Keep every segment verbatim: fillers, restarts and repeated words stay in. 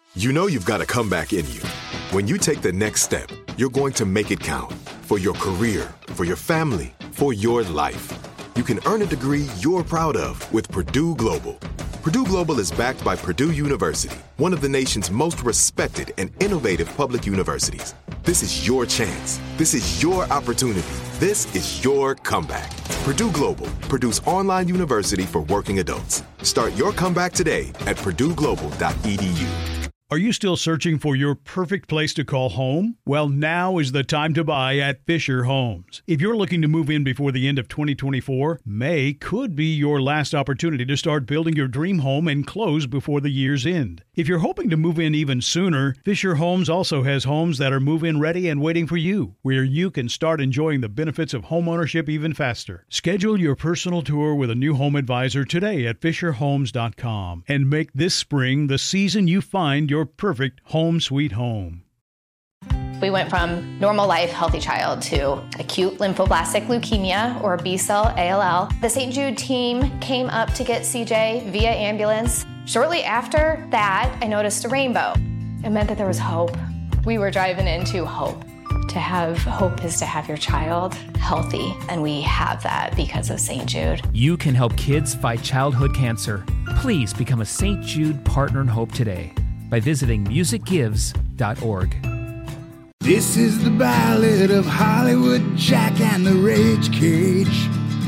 You know you've got a comeback in you. When you take the next step, you're going to make it count. For your career, for your family, for your life. You can earn a degree you're proud of with Purdue Global. Purdue Global is backed by Purdue University, one of the nation's most respected and innovative public universities. This is your chance. This is your opportunity. This is your comeback. Purdue Global, Purdue's online university for working adults. Start your comeback today at purdue global dot e d u. Are you still searching for your perfect place to call home? Well, now is the time to buy at Fisher Homes. If you're looking to move in before the end of twenty twenty-four, May could be your last opportunity to start building your dream home and close before the year's end. If you're hoping to move in even sooner, Fisher Homes also has homes that are move-in ready and waiting for you, where you can start enjoying the benefits of homeownership even faster. Schedule your personal tour with a new home advisor today at fisher homes dot com and make this spring the season you find your perfect home sweet home. We went from normal life, healthy child to acute lymphoblastic leukemia, or B-cell A L L. The Saint Jude team came up to get C J via ambulance. Shortly after that, I noticed a rainbow. It meant that there was hope. We were driving into hope. To have hope is to have your child healthy, and we have that because of Saint Jude. You can help kids fight childhood cancer. Please become a Saint Jude Partner in Hope today by visiting music gives dot org. This is the ballad of Hollywood Jack and the Rage Cage.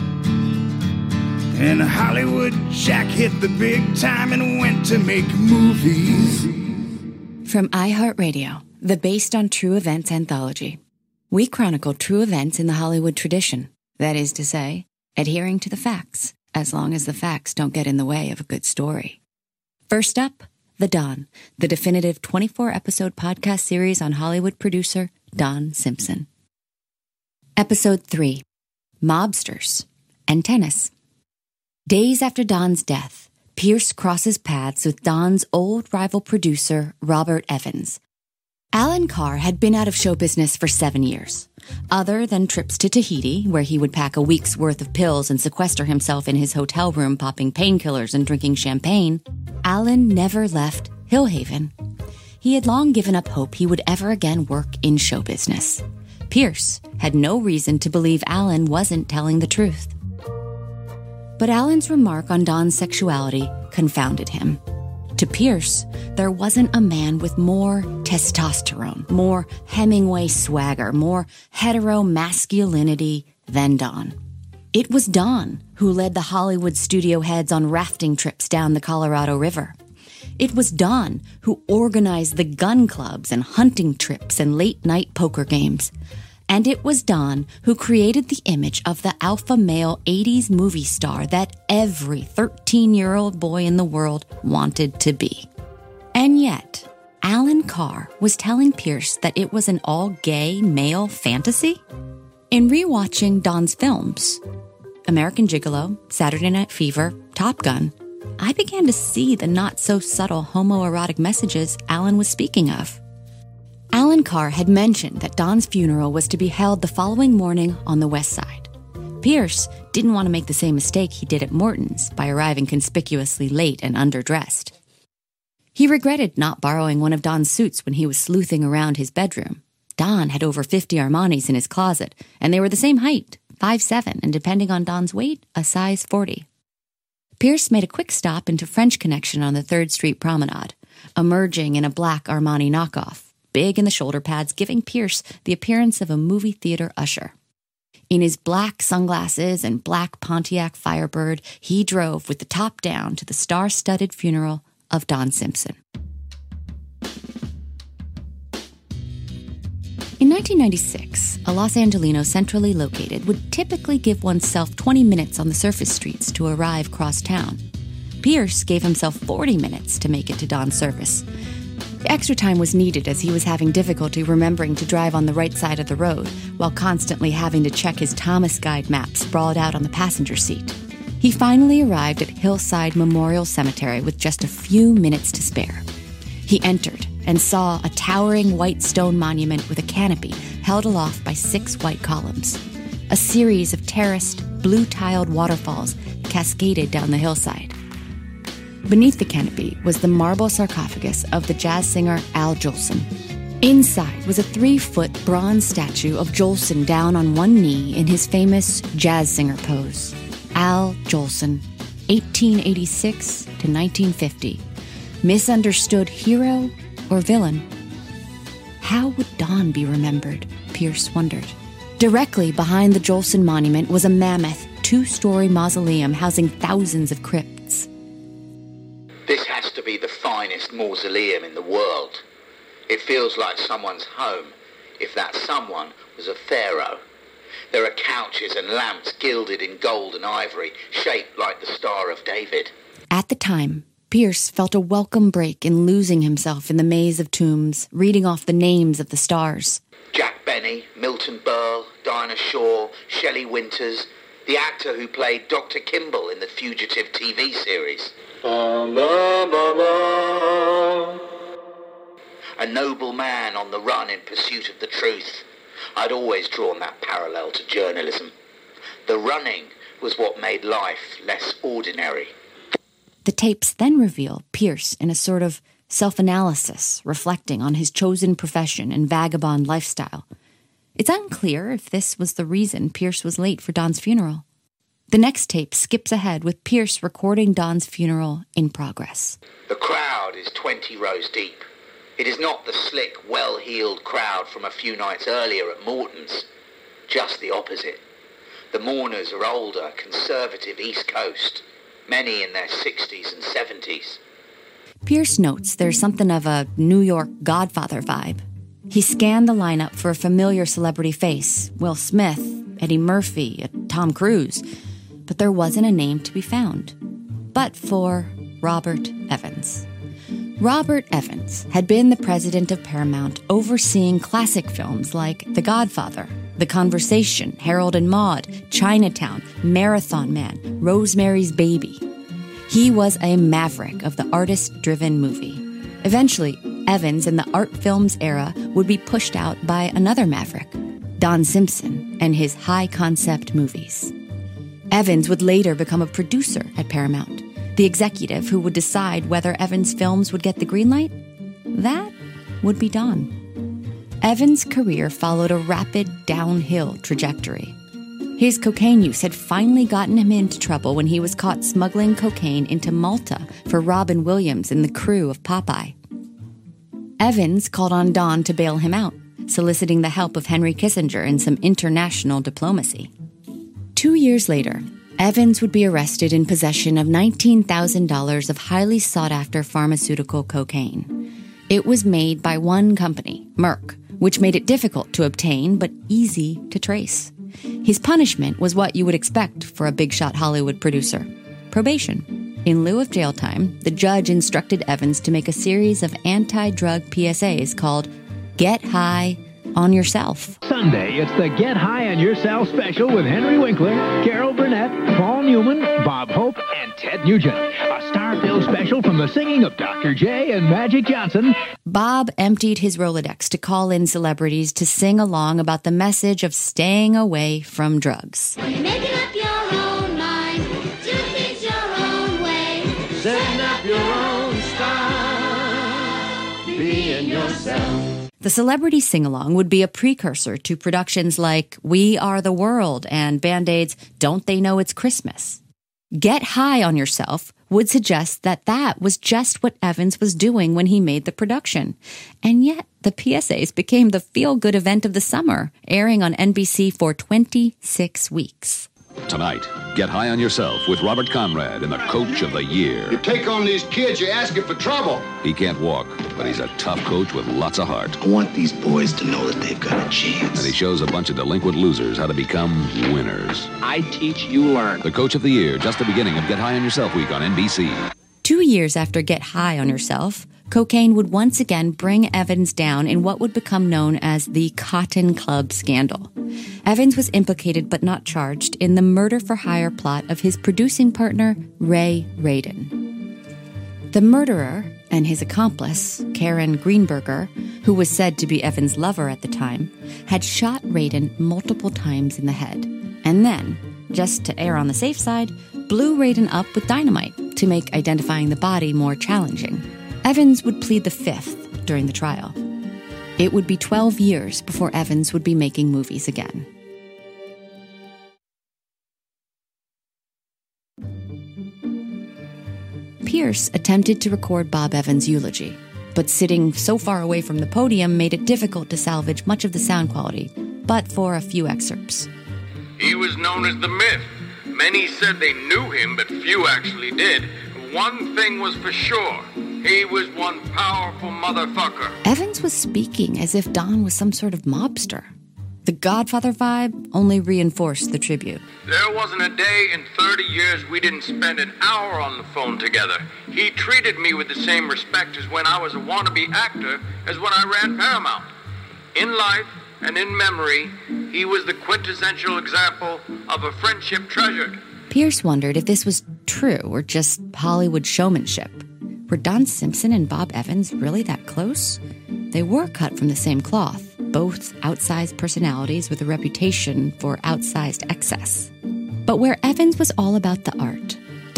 And Hollywood Jack hit the big time and went to make movies. From iHeartRadio, the Based on True Events anthology. We chronicle true events in the Hollywood tradition. That is to say, adhering to the facts, as long as the facts don't get in the way of a good story. First up, The Don, the definitive twenty-four episode podcast series on Hollywood producer Don Simpson. Episode three, Mobsters and Tennis. Days after Don's death, Pierce crosses paths with Don's old rival producer, Robert Evans. Alan Carr had been out of show business for seven years. Other than trips to Tahiti, where he would pack a week's worth of pills and sequester himself in his hotel room popping painkillers and drinking champagne, Alan never left Hillhaven. He had long given up hope he would ever again work in show business. Pierce had no reason to believe Alan wasn't telling the truth. But Alan's remark on Don's sexuality confounded him. To Pierce, there wasn't a man with more testosterone, more Hemingway swagger, more hetero-masculinity than Don. It was Don who led the Hollywood studio heads on rafting trips down the Colorado River. It was Don who organized the gun clubs and hunting trips and late-night poker games. And it was Don who created the image of the alpha male eighties movie star that every thirteen-year-old boy in the world wanted to be. And yet, Alan Carr was telling Pierce that it was an all-gay male fantasy? In rewatching Don's films, American Gigolo, Saturday Night Fever, Top Gun, I began to see the not-so-subtle homoerotic messages Alan was speaking of. Alan Carr had mentioned that Don's funeral was to be held the following morning on the West Side. Pierce didn't want to make the same mistake he did at Morton's by arriving conspicuously late and underdressed. He regretted not borrowing one of Don's suits when he was sleuthing around his bedroom. Don had over fifty Armanis in his closet, and they were the same height, five seven, and depending on Don's weight, a size forty. Pierce made a quick stop into French Connection on the third Street Promenade, emerging in a black Armani knockoff, big in the shoulder pads, giving Pierce the appearance of a movie theater usher. In his black sunglasses and black Pontiac Firebird, he drove with the top down to the star-studded funeral of Don Simpson. In nineteen ninety-six, a Los Angelino centrally located would typically give oneself twenty minutes on the surface streets to arrive cross town. Pierce gave himself forty minutes to make it to Don's service. The extra time was needed as he was having difficulty remembering to drive on the right side of the road while constantly having to check his Thomas Guide map sprawled out on the passenger seat. He finally arrived at Hillside Memorial Cemetery with just a few minutes to spare. He entered and saw a towering white stone monument with a canopy held aloft by six white columns. A series of terraced, blue-tiled waterfalls cascaded down the hillside. Beneath the canopy was the marble sarcophagus of the jazz singer Al Jolson. Inside was a three-foot bronze statue of Jolson down on one knee in his famous jazz singer pose. Al Jolson, eighteen eighty-six to nineteen fifty. Misunderstood hero or villain? How would Don be remembered? Pierce wondered. Directly behind the Jolson monument was a mammoth, two-story mausoleum housing thousands of crypts. This has to be the finest mausoleum in the world. It feels like someone's home, if that someone was a pharaoh. There are couches and lamps gilded in gold and ivory, shaped like the Star of David. At the time, Pierce felt a welcome break in losing himself in the maze of tombs, reading off the names of the stars. Jack Benny, Milton Berle, Dinah Shore, Shelley Winters, the actor who played Doctor Kimball in the Fugitive T V series. A noble man on the run in pursuit of the truth. I'd always drawn that parallel to journalism. The running was what made life less ordinary. The tapes then reveal Pierce in a sort of self-analysis, reflecting on his chosen profession and vagabond lifestyle. It's unclear if this was the reason Pierce was late for Don's funeral. The next tape skips ahead with Pierce recording Don's funeral in progress. The crowd is twenty rows deep. It is not the slick, well-heeled crowd from a few nights earlier at Morton's. Just the opposite. The mourners are older, conservative East Coast, many in their sixties and seventies. Pierce notes there's something of a New York Godfather vibe. He scanned the lineup for a familiar celebrity face, Will Smith, Eddie Murphy, Tom Cruise, but there wasn't a name to be found. But for Robert Evans. Robert Evans had been the president of Paramount, overseeing classic films like The Godfather, The Conversation, Harold and Maude, Chinatown, Marathon Man, Rosemary's Baby. He was a maverick of the artist-driven movie. Eventually, Evans in the art films era would be pushed out by another maverick, Don Simpson, and his high-concept movies. Evans would later become a producer at Paramount, the executive who would decide whether Evans' films would get the green light. That would be Don. Evans' career followed a rapid downhill trajectory. His cocaine use had finally gotten him into trouble when he was caught smuggling cocaine into Malta for Robin Williams and the crew of Popeye. Evans called on Don to bail him out, soliciting the help of Henry Kissinger in some international diplomacy. Two years later, Evans would be arrested in possession of nineteen thousand dollars of highly sought-after pharmaceutical cocaine. It was made by one company, Merck, which made it difficult to obtain but easy to trace. His punishment was what you would expect for a big-shot Hollywood producer: probation. In lieu of jail time, the judge instructed Evans to make a series of anti-drug P S As called Get High on Yourself. Sunday, it's the Get High on Yourself special with Henry Winkler, Carol Burnett, Paul Newman, Bob Hope, and Ted Nugent. A star-filled special from the singing of Doctor J and Magic Johnson. Bob emptied his Rolodex to call in celebrities to sing along about the message of staying away from drugs. Making up your own mind, do things your own way, setting up your own style, being yourself. The celebrity sing-along would be a precursor to productions like We Are the World and Band-Aid's Don't They Know It's Christmas. Get High on Yourself would suggest that that was just what Evans was doing when he made the production. And yet, the P S As became the feel-good event of the summer, airing on N B C for twenty-six weeks. Tonight, Get High on Yourself with Robert Conrad in the Coach of the Year. You take on these kids, you're asking for trouble. He can't walk, but he's a tough coach with lots of heart. I want these boys to know that they've got a chance. And he shows a bunch of delinquent losers how to become winners. I teach, you learn. The Coach of the Year, just the beginning of Get High on Yourself week on N B C. Two years after Get High on Yourself, cocaine would once again bring Evans down in what would become known as the Cotton Club scandal. Evans was implicated but not charged in the murder-for-hire plot of his producing partner, Ray Radin. The murderer and his accomplice, Karen Greenberger, who was said to be Evans' lover at the time, had shot Radin multiple times in the head, and then, just to err on the safe side, blew Radin up with dynamite. to make identifying the body more challenging. Evans would plead the fifth during the trial. It would be twelve years before Evans would be making movies again. Pierce attempted to record Bob Evans' eulogy, but sitting so far away from the podium made it difficult to salvage much of the sound quality, but for a few excerpts. He was known as the Myth. Many said they knew him, but few actually did. One thing was for sure. He was one powerful motherfucker. Evans was speaking as if Don was some sort of mobster. The Godfather vibe only reinforced the tribute. There wasn't a day in thirty years we didn't spend an hour on the phone together. He treated me with the same respect as when I was a wannabe actor as when I ran Paramount. In life and in memory, he was the quintessential example of a friendship treasured. Pierce wondered if this was true or just Hollywood showmanship. Were Don Simpson and Bob Evans really that close? They were cut from the same cloth, both outsized personalities with a reputation for outsized excess. But where Evans was all about the art,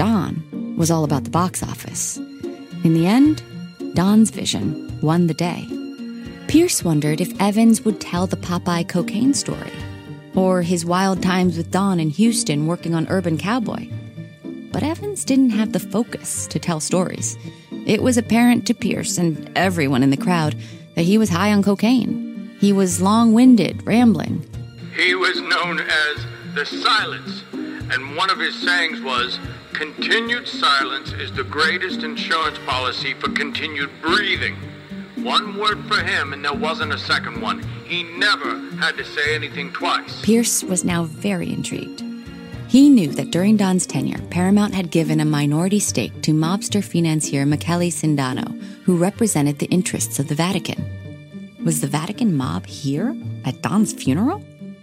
Don was all about the box office. In the end, Don's vision won the day. Pierce wondered if Evans would tell the Popeye cocaine story, or his wild times with Don in Houston working on Urban Cowboy. But Evans didn't have the focus to tell stories. It was apparent to Pierce and everyone in the crowd that he was high on cocaine. He was long-winded, rambling. He was known as the Silence, and one of his sayings was, "Continued silence is the greatest insurance policy for continued breathing." One word for him and there wasn't a second one. He never had to say anything twice. Pierce was now very intrigued. He knew that during Don's tenure, Paramount had given a minority stake to mobster financier Michele Sindano, who represented the interests of the Vatican. Was the Vatican mob here at Don's funeral?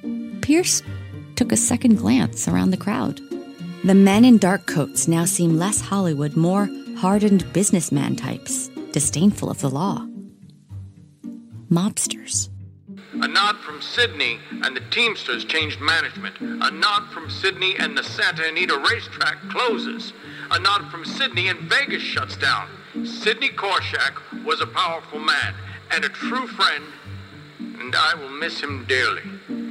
Pierce took a second glance around the crowd. The men in dark coats now seemed less Hollywood, more hardened businessman types, disdainful of the law. Mobsters. A nod from Sydney and the Teamsters changed management. A nod from Sydney and the Santa Anita racetrack closes. A nod from Sydney and Vegas shuts down. Sidney Korshak was a powerful man and a true friend, and I will miss him dearly.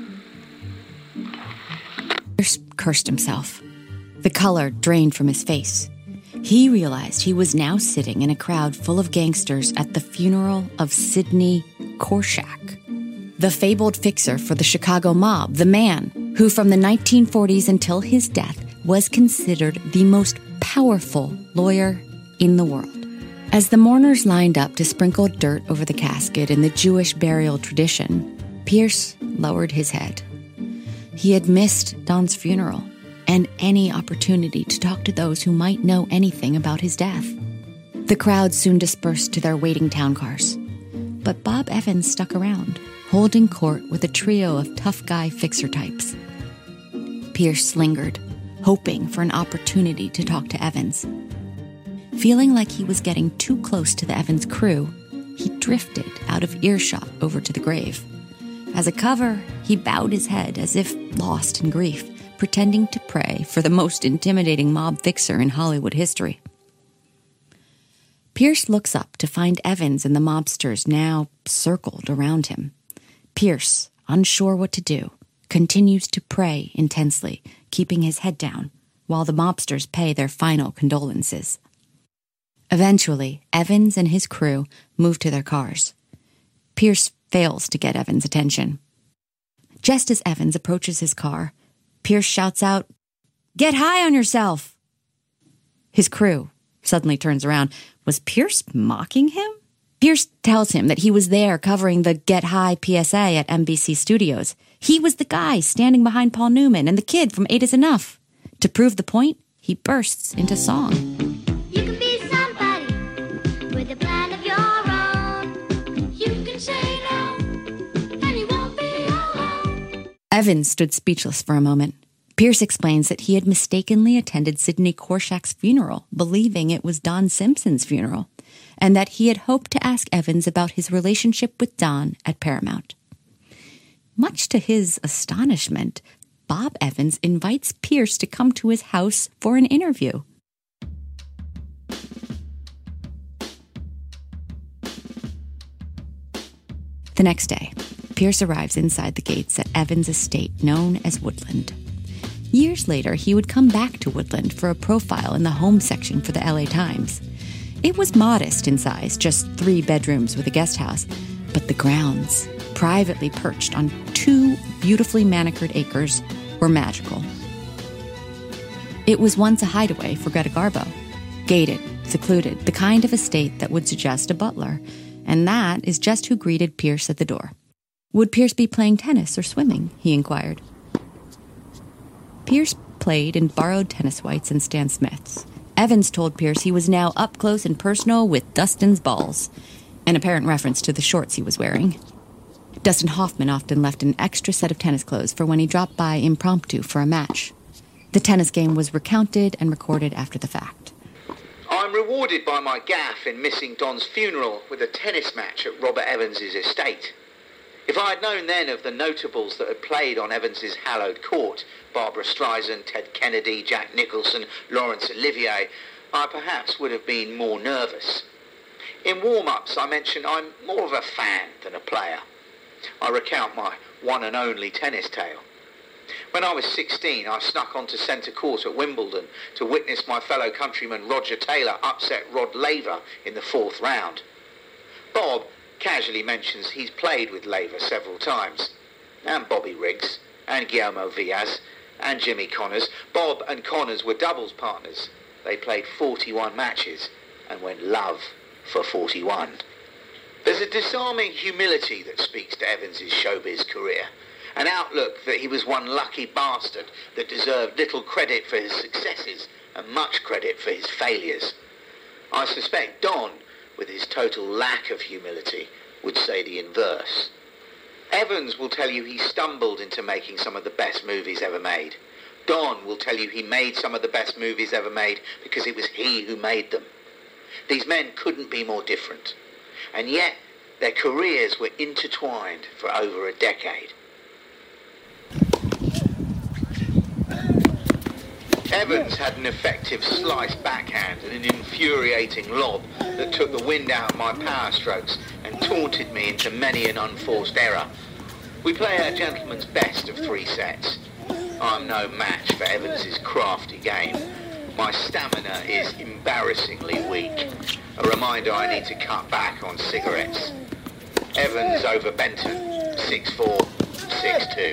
Pierce cursed himself. The color drained from his face. He realized he was now sitting in a crowd full of gangsters at the funeral of Sidney Korshak, the fabled fixer for the Chicago mob, the man who from the nineteen forties until his death was considered the most powerful lawyer in the world. As the mourners lined up to sprinkle dirt over the casket in the Jewish burial tradition, Pierce lowered his head. He had missed Don's funeral and any opportunity to talk to those who might know anything about his death. The crowd soon dispersed to their waiting town cars. But Bob Evans stuck around, holding court with a trio of tough guy fixer types. Pierce lingered, hoping for an opportunity to talk to Evans. Feeling like he was getting too close to the Evans crew, he drifted out of earshot over to the grave. As a cover, he bowed his head as if lost in grief, pretending to pray for the most intimidating mob fixer in Hollywood history. Pierce looks up to find Evans and the mobsters now circled around him. Pierce, unsure what to do, continues to pray intensely, keeping his head down, while the mobsters pay their final condolences. Eventually, Evans and his crew move to their cars. Pierce fails to get Evans' attention. Just as Evans approaches his car, Pierce shouts out, "Get high on yourself!" His crew suddenly turns around. Was Pierce mocking him? Pierce tells him that he was there covering the Get High P S A at N B C Studios. He was the guy standing behind Paul Newman and the kid from Eight is Enough. To prove the point, he bursts into song. You can be somebody with a plan of your own. You can say no, and you won't be alone. Evans stood speechless for a moment. Pierce explains that he had mistakenly attended Sidney Korshak's funeral, believing it was Don Simpson's funeral, and that he had hoped to ask Evans about his relationship with Don at Paramount. Much to his astonishment, Bob Evans invites Pierce to come to his house for an interview. The next day, Pierce arrives inside the gates at Evans' estate known as Woodland. Years later, he would come back to Woodland for a profile in the home section for the L A Times. It was modest in size, just three bedrooms with a guest house, but the grounds, privately perched on two beautifully manicured acres, were magical. It was once a hideaway for Greta Garbo. Gated, secluded, the kind of estate that would suggest a butler. And that is just who greeted Pierce at the door. Would Pierce be playing tennis or swimming? He inquired. Pierce played in borrowed tennis whites and Stan Smiths. Evans told Pierce he was now up close and personal with Dustin's balls, an apparent reference to the shorts he was wearing. Dustin Hoffman often left an extra set of tennis clothes for when he dropped by impromptu for a match. The tennis game was recounted and recorded after the fact. I'm rewarded by my gaffe in missing Don's funeral with a tennis match at Robert Evans's estate. If I had known then of the notables that had played on Evans's hallowed court, Barbara Streisand, Ted Kennedy, Jack Nicholson, Laurence Olivier, I perhaps would have been more nervous. In warm-ups, I mention I'm more of a fan than a player. I recount my one and only tennis tale. When I was sixteen, I snuck onto centre court at Wimbledon to witness my fellow countryman Roger Taylor upset Rod Laver in the fourth round. Bob casually mentions he's played with Laver several times, and Bobby Riggs, and Guillermo Viaz, and Jimmy Connors. Bob and Connors were doubles partners. They played forty-one matches and went love for forty-one. There's a disarming humility that speaks to Evans's showbiz career, an outlook that he was one lucky bastard that deserved little credit for his successes and much credit for his failures. I suspect Don, with his total lack of humility, would say the inverse. Evans will tell you he stumbled into making some of the best movies ever made. Don will tell you he made some of the best movies ever made because it was he who made them. These men couldn't be more different. And yet, their careers were intertwined for over a decade. Evans had an effective slice backhand and an infuriating lob that took the wind out of my power strokes and taunted me into many an unforced error. We play our gentleman's best of three sets. I'm no match for Evans's crafty game. My stamina is embarrassingly weak. A reminder I need to cut back on cigarettes. Evans over Benton, six four, six two.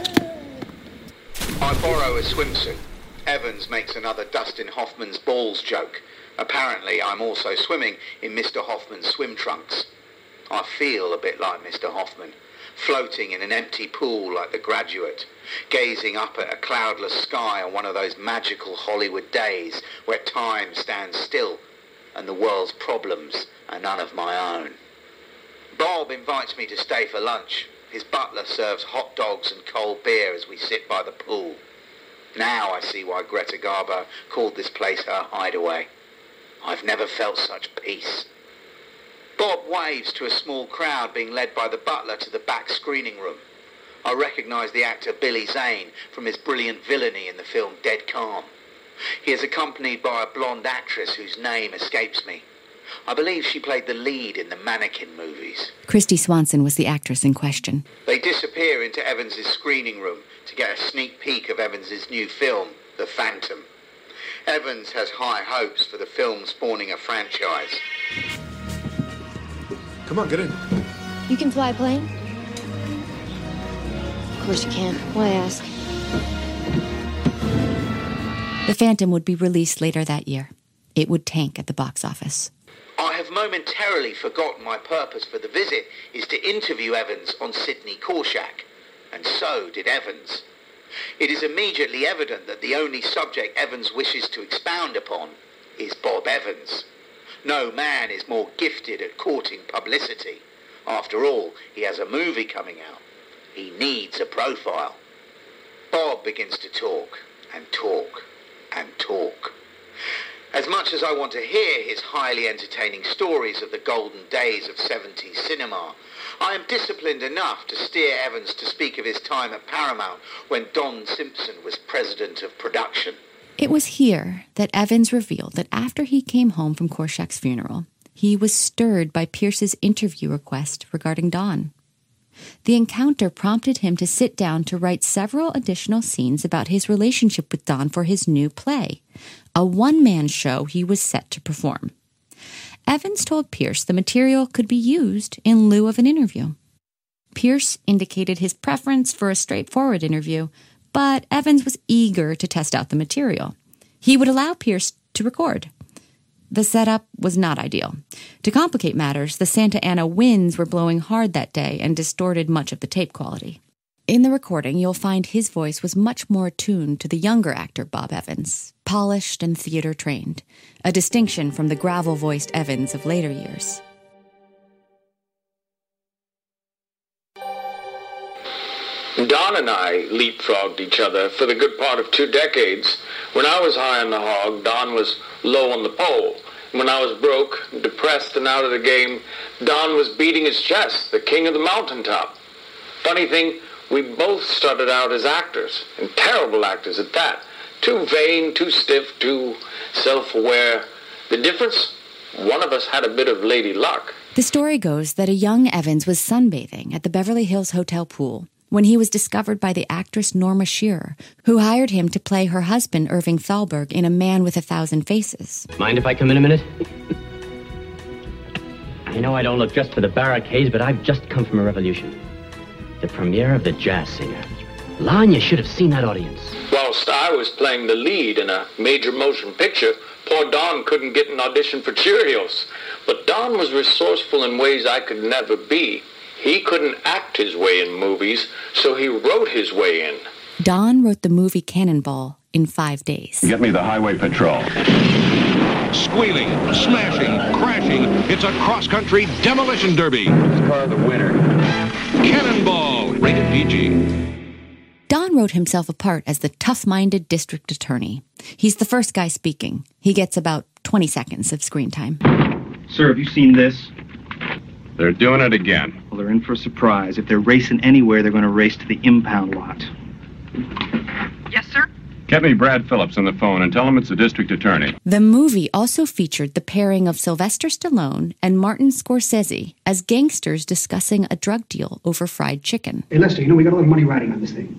I borrow a swimsuit. Evans makes another Dustin Hoffman's balls joke. Apparently, I'm also swimming in Mister Hoffman's swim trunks. I feel a bit like Mister Hoffman, floating in an empty pool like The Graduate, gazing up at a cloudless sky on one of those magical Hollywood days where time stands still and the world's problems are none of my own. Bob invites me to stay for lunch. His butler serves hot dogs and cold beer as we sit by the pool. Now I see why Greta Garbo called this place her hideaway. I've never felt such peace. Bob waves to a small crowd being led by the butler to the back screening room. I recognise the actor Billy Zane from his brilliant villainy in the film Dead Calm. He is accompanied by a blonde actress whose name escapes me. I believe she played the lead in the Mannequin movies. Christy Swanson was the actress in question. They disappear into Evans's screening room to get a sneak peek of Evans's new film, The Phantom. Evans has high hopes for the film spawning a franchise. Come on, get in. You can fly a plane? Of course you can. Why ask? The Phantom would be released later that year. It would tank at the box office. I have momentarily forgotten my purpose for the visit is to interview Evans on Sidney Korshak, and so did Evans. It is immediately evident that the only subject Evans wishes to expound upon is Bob Evans. No man is more gifted at courting publicity. After all, he has a movie coming out. He needs a profile. Bob begins to talk, and talk, and talk. As much as I want to hear his highly entertaining stories of the golden days of seventies cinema, I am disciplined enough to steer Evans to speak of his time at Paramount when Don Simpson was president of production. It was here that Evans revealed that after he came home from Korshak's funeral, he was stirred by Pierce's interview request regarding Don. The encounter prompted him to sit down to write several additional scenes about his relationship with Don for his new play, a one-man show he was set to perform. Evans told Pierce the material could be used in lieu of an interview. Pierce indicated his preference for a straightforward interview, but Evans was eager to test out the material. He would allow Pierce to record. The setup was not ideal. To complicate matters, the Santa Ana winds were blowing hard that day and distorted much of the tape quality. In the recording, you'll find his voice was much more attuned to the younger actor Bob Evans, polished and theater-trained, a distinction from the gravel-voiced Evans of later years. Don and I leapfrogged each other for the good part of two decades. When I was high on the hog, Don was low on the pole. When I was broke, depressed, and out of the game, Don was beating his chest, the king of the mountaintop. Funny thing, we both started out as actors, and terrible actors at that. Too vain, too stiff, too self-aware. The difference? One of us had a bit of lady luck. The story goes that a young Evans was sunbathing at the Beverly Hills Hotel pool when he was discovered by the actress Norma Shearer, who hired him to play her husband Irving Thalberg in A Man with a Thousand Faces. Mind if I come in a minute? I know I don't look just for the barricades, but I've just come from a revolution. The premiere of The Jazz Singer. Lon, you should have seen that audience. Whilst I was playing the lead in a major motion picture, poor Don couldn't get an audition for Cheerios. But Don was resourceful in ways I could never be. He couldn't act his way in movies, so he wrote his way in. Don wrote the movie Cannonball in five days. Get me the highway patrol. Squealing, smashing, crashing. It's a cross-country demolition derby. This car the winner. Cannonball, rated P G. Don wrote himself apart as the tough-minded district attorney. He's the first guy speaking. He gets about twenty seconds of screen time. Sir, have you seen this? They're doing it again. Well, they're in for a surprise. If they're racing anywhere, they're going to race to the impound lot. Yes, sir? Get me Brad Phillips on the phone and tell him it's the district attorney. The movie also featured the pairing of Sylvester Stallone and Martin Scorsese as gangsters discussing a drug deal over fried chicken. Hey, Lester, you know, we got a lot of money riding on this thing.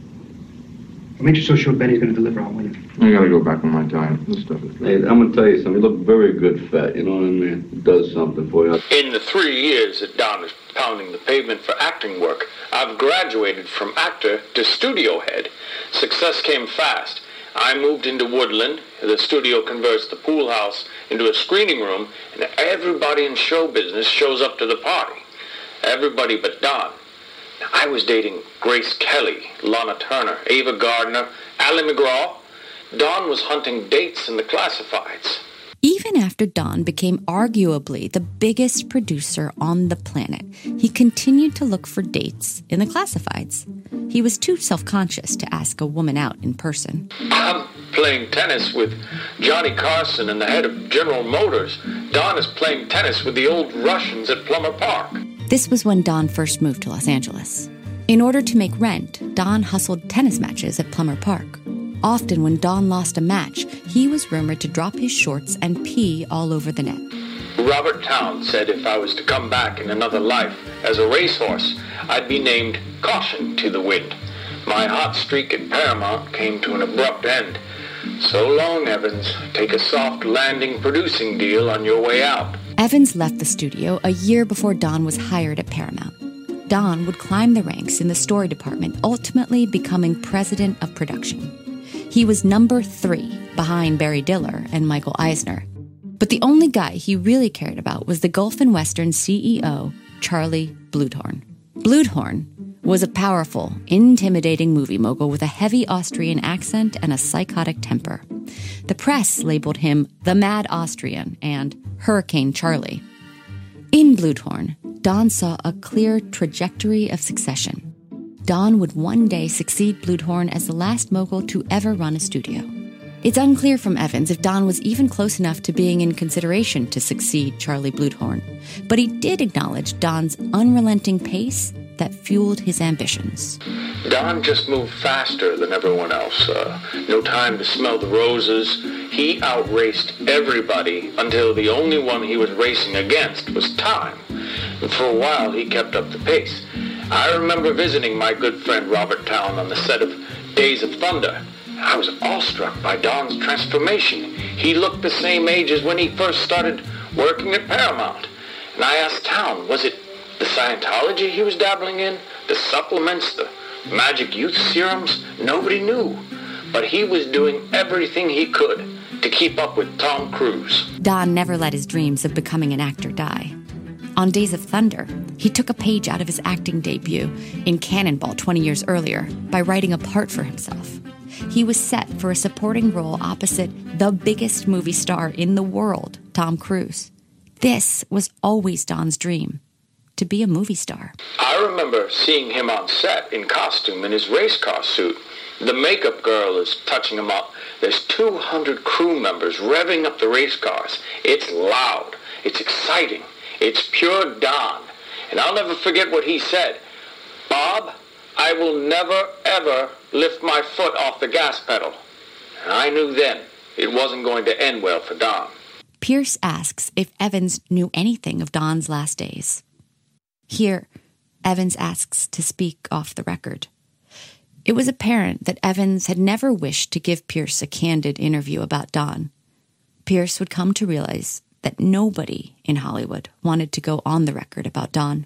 What makes you so sure Benny's going to deliver on winning? I gotta go back on my diet. This stuff is... Hey, I'm gonna tell you something. You look very good fat, you know what I mean? It does something for you. In the three years that Don was pounding the pavement for acting work, I've graduated from actor to studio head. Success came fast. I moved into Woodland. The studio converts the pool house into a screening room, and everybody in show business shows up to the party. Everybody but Don. I was dating Grace Kelly, Lana Turner, Ava Gardner, Ally McGraw. Don was hunting dates in the classifieds. Even after Don became arguably the biggest producer on the planet, he continued to look for dates in the classifieds. He was too self-conscious to ask a woman out in person. I'm playing tennis with Johnny Carson and the head of General Motors. Don is playing tennis with the old Russians at Plummer Park. This was when Don first moved to Los Angeles. In order to make rent, Don hustled tennis matches at Plummer Park. Often when Don lost a match, he was rumored to drop his shorts and pee all over the net. Robert Towne said if I was to come back in another life as a racehorse, I'd be named Caution to the Wind. My hot streak at Paramount came to an abrupt end. So long, Evans. Take a soft landing producing deal on your way out. Evans left the studio a year before Don was hired at Paramount. Don would climb the ranks in the story department, ultimately becoming president of production. He was number three, behind Barry Diller and Michael Eisner. But the only guy he really cared about was the Gulf and Western C E O, Charlie Bluhdorn. Bluhdorn was a powerful, intimidating movie mogul with a heavy Austrian accent and a psychotic temper. The press labeled him the Mad Austrian and Hurricane Charlie. In Bluhdorn, Don saw a clear trajectory of succession. Don would one day succeed Bluhdorn as the last mogul to ever run a studio. It's unclear from Evans if Don was even close enough to being in consideration to succeed Charlie Bluhdorn, but he did acknowledge Don's unrelenting pace that fueled his ambitions. Don just moved faster than everyone else. Uh, no time to smell the roses. He outraced everybody until the only one he was racing against was time. And for a while, he kept up the pace. I remember visiting my good friend Robert Towne on the set of Days of Thunder. I was awestruck by Don's transformation. He looked the same age as when he first started working at Paramount. And I asked Towne, was it the Scientology he was dabbling in? The supplements, the magic youth serums? Nobody knew. But he was doing everything he could to keep up with Tom Cruise. Don never let his dreams of becoming an actor die. On Days of Thunder, he took a page out of his acting debut in Cannonball twenty years earlier by writing a part for himself. He was set for a supporting role opposite the biggest movie star in the world, Tom Cruise. This was always Don's dream, to be a movie star. I remember seeing him on set in costume in his race car suit. The makeup girl is touching him up. There's two hundred crew members revving up the race cars. It's loud. It's exciting. It's pure Don. And I'll never forget what he said. Bob, I will never, ever lift my foot off the gas pedal. And I knew then it wasn't going to end well for Don. Pierce asks if Evans knew anything of Don's last days. Here, Evans asks to speak off the record. It was apparent that Evans had never wished to give Pierce a candid interview about Don. Pierce would come to realize that nobody in Hollywood wanted to go on the record about Don.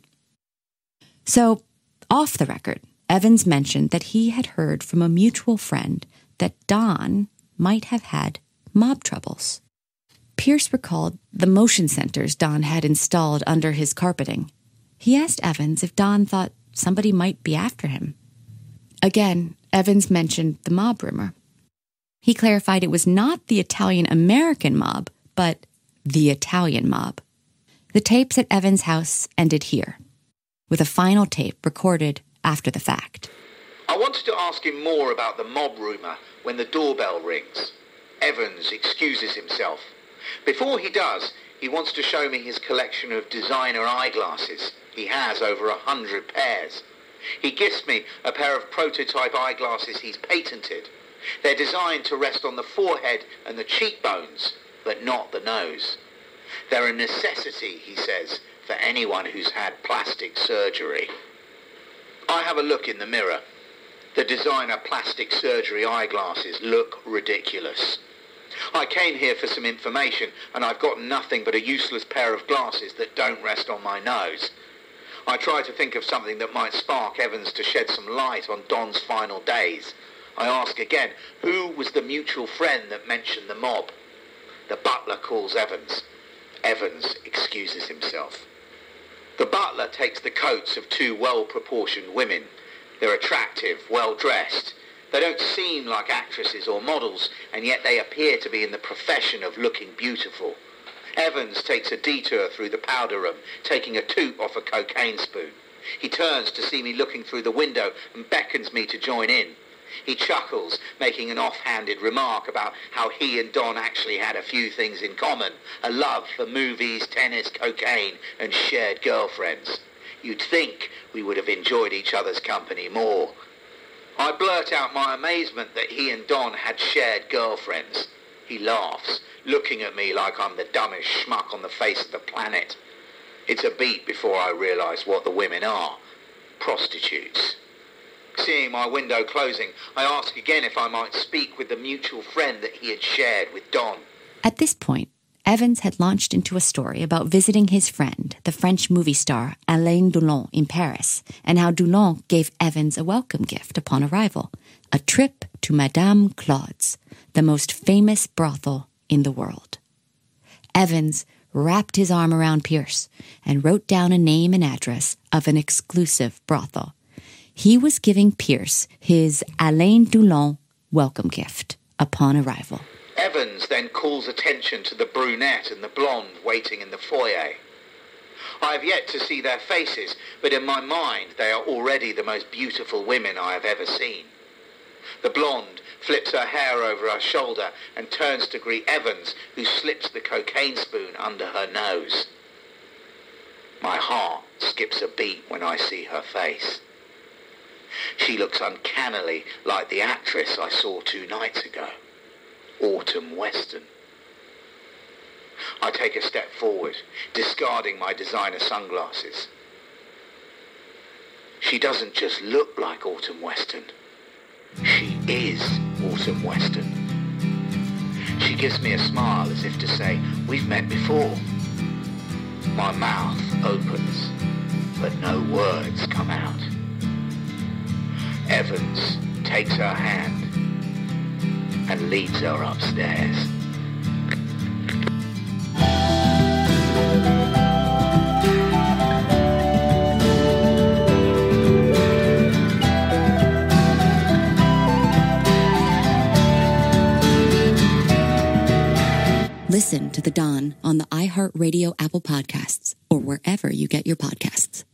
So, off the record, Evans mentioned that he had heard from a mutual friend that Don might have had mob troubles. Pierce recalled the motion sensors Don had installed under his carpeting. He asked Evans if Don thought somebody might be after him. Again, Evans mentioned the mob rumor. He clarified it was not the Italian-American mob, but the Italian mob. The tapes at Evans' house ended here, with a final tape recorded after the fact. I wanted to ask him more about the mob rumour when the doorbell rings. Evans excuses himself. Before he does, he wants to show me his collection of designer eyeglasses. He has over a hundred pairs. He gifts me a pair of prototype eyeglasses he's patented. They're designed to rest on the forehead and the cheekbones, but not the nose. They're a necessity, he says, for anyone who's had plastic surgery. I have a look in the mirror. The designer plastic surgery eyeglasses look ridiculous. I came here for some information, and I've got nothing but a useless pair of glasses that don't rest on my nose. I try to think of something that might spark Evans to shed some light on Don's final days. I ask again, who was the mutual friend that mentioned the mob? The butler calls Evans. Evans excuses himself. The butler takes the coats of two well-proportioned women. They're attractive, well-dressed. They don't seem like actresses or models, and yet they appear to be in the profession of looking beautiful. Evans takes a detour through the powder room, taking a toot off a cocaine spoon. He turns to see me looking through the window and beckons me to join in. He chuckles, making an offhanded remark about how he and Don actually had a few things in common, a love for movies, tennis, cocaine, and shared girlfriends. You'd think we would have enjoyed each other's company more. I blurt out my amazement that he and Don had shared girlfriends. He laughs, looking at me like I'm the dumbest schmuck on the face of the planet. It's a beat before I realise what the women are. Prostitutes. Seeing my window closing, I ask again if I might speak with the mutual friend that he had shared with Don. At this point, Evans had launched into a story about visiting his friend, the French movie star Alain Delon, in Paris, and how Delon gave Evans a welcome gift upon arrival, a trip to Madame Claude's, the most famous brothel in the world. Evans wrapped his arm around Pierce and wrote down a name and address of an exclusive brothel. He was giving Pierce his Alain Delon welcome gift upon arrival. Evans then calls attention to the brunette and the blonde waiting in the foyer. I have yet to see their faces, but in my mind they are already the most beautiful women I have ever seen. The blonde flips her hair over her shoulder and turns to greet Evans, who slips the cocaine spoon under her nose. My heart skips a beat when I see her face. She looks uncannily like the actress I saw two nights ago. Autumn Weston. I take a step forward, discarding my designer sunglasses. She doesn't just look like Autumn Weston. She is Autumn Weston. She gives me a smile as if to say, we've met before. My mouth opens, but no words come out. Evans takes her hand and leads her upstairs. Listen to The Dawn on the iHeartRadio Apple Podcasts or wherever you get your podcasts.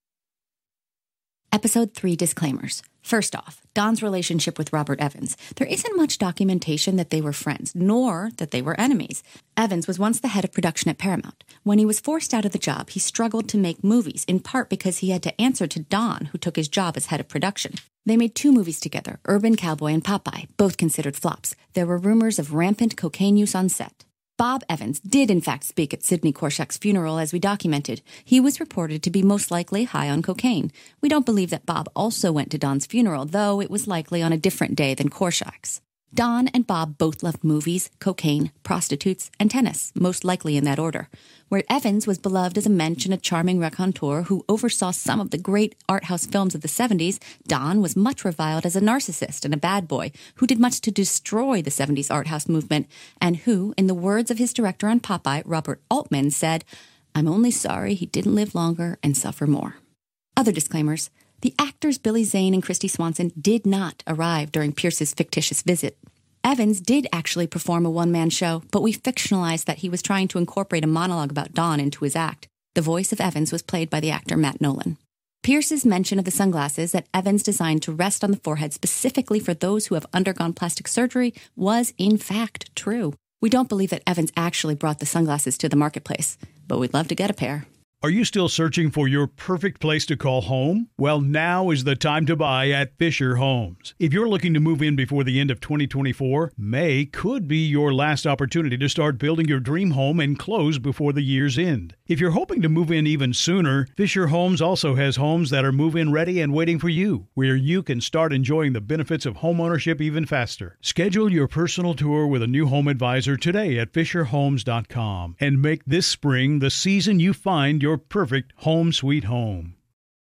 Episode three disclaimers. First off, Dawn's relationship with Robert Evans. There isn't much documentation that they were friends, nor that they were enemies. Evans was once the head of production at Paramount. When he was forced out of the job, he struggled to make movies, in part because he had to answer to Dawn, who took his job as head of production. They made two movies together, Urban Cowboy and Popeye, both considered flops. There were rumors of rampant cocaine use on set. Bob Evans did in fact speak at Sidney Korshak's funeral, as we documented. He was reported to be most likely high on cocaine. We don't believe that Bob also went to Dawn's funeral, though it was likely on a different day than Korshak's. Dawn and Bob both loved movies, cocaine, prostitutes, and tennis, most likely in that order. Where Evans was beloved as a mensch and a charming raconteur who oversaw some of the great art house films of the seventies, Dawn was much reviled as a narcissist and a bad boy who did much to destroy the seventies art house movement, and who, in the words of his director on Popeye, Robert Altman, said, "I'm only sorry he didn't live longer and suffer more." Other disclaimers. The actors Billy Zane and Christy Swanson did not arrive during Pierce's fictitious visit. Evans did actually perform a one-man show, but we fictionalized that he was trying to incorporate a monologue about Dawn into his act. The voice of Evans was played by the actor Matt Nolan. Pierce's mention of the sunglasses that Evans designed to rest on the forehead specifically for those who have undergone plastic surgery was, in fact, true. We don't believe that Evans actually brought the sunglasses to the marketplace, but we'd love to get a pair. Are you still searching for your perfect place to call home? Well, now is the time to buy at Fisher Homes. If you're looking to move in before the end of twenty twenty-four, May could be your last opportunity to start building your dream home and close before the year's end. If you're hoping to move in even sooner, Fisher Homes also has homes that are move-in ready and waiting for you, where you can start enjoying the benefits of homeownership even faster. Schedule your personal tour with a new home advisor today at fisher homes dot com and make this spring the season you find your perfect home sweet home.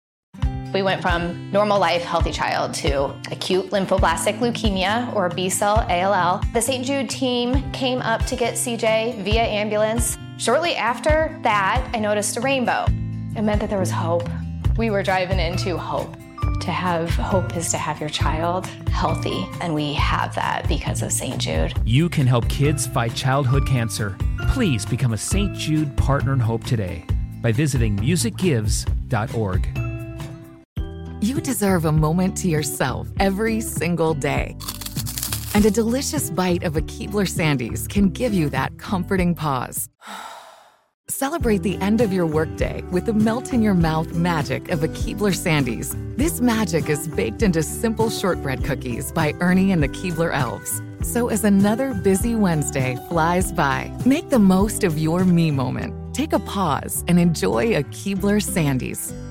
We went from normal life, healthy child to acute lymphoblastic leukemia, or B-cell A L L. The Saint Jude team came up to get C J via ambulance. Shortly after that, I noticed a rainbow. It meant that there was hope. We were driving into hope. To have hope is to have your child healthy, and we have that because of Saint Jude. You can help kids fight childhood cancer. Please become a Saint Jude Partner in Hope today by visiting music gives dot org. You deserve a moment to yourself every single day. And a delicious bite of a Keebler Sandies can give you that comforting pause. Celebrate the end of your workday with the melt-in-your-mouth magic of a Keebler Sandies. This magic is baked into simple shortbread cookies by Ernie and the Keebler Elves. So as another busy Wednesday flies by, make the most of your me moment. Take a pause and enjoy a Keebler Sandies.